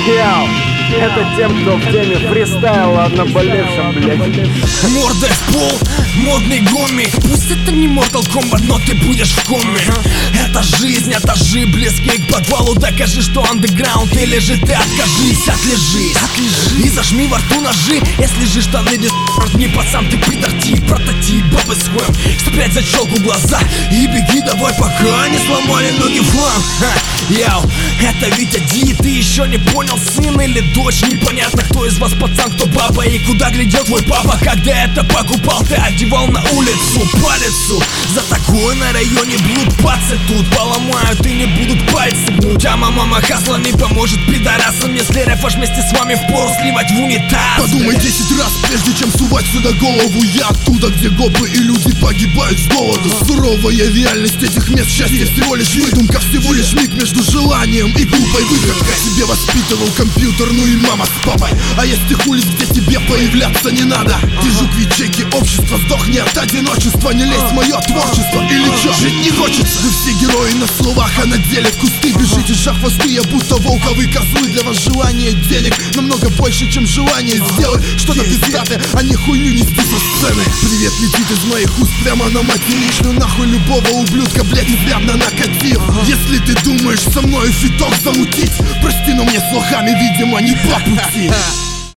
Яу, это тем, кто в теме фристайла о наболевшем, блядь. Мордой в пол, модный гомик. Пусть это не Mortal Kombat, но ты будешь в коме. Это жизнь, этажи, близкие к подвалу. Докажи, что андеграунд, или же ты откажись. Отлежись, и зажми во рту ножи. Если же штаны не пацан, ты пидор, тип, прототип, бабы с хуем. 105 за челку глаза и беги давай, пока не сломали ноги в хлам. Яу, это Витя Ди, ты еще не понял, сын или дочь? Непонятно, кто из вас пацан, кто баба, и куда глядел твой папа. Когда это покупал, ты одевал на улицу палицу. За такое на районе блуд пацы тут поломают и не будут пальцы гнуть. А мама хасла не поможет пидорасам, если рэп ваш вместе с вами впору сливать в унитаз. Подумай 10 раз, прежде чем сувать сюда голову. Я оттуда, где гопы и люди погибают с голоду. Суровая реальность этих мест, счастье всего лишь выдумка, всего лишь миг между желанием и глупой выходкой. Тебе воспитывал компьютер, ну и мама с папой. А есть их улиц, где тебе появляться не надо. Ты жук в ячейке общества, сдохни от одиночества. Не лезь в мое творчество, или чё? Жить не хочется. Вы все герои на словах, а на деле в кусты бежите, шахвосты, я будто волковые козлы. Для вас желание денег намного больше, чем желание сделать что-то пиздатое, а не хуйню нести со сцены. Привет летит из моих уст прямо на материчную. Нахуй любого ублюдка, блядь, изрядно накатил. Если ты думаешь со мной фиток замутить, прости, но мне с лохами, видимо, не по пути.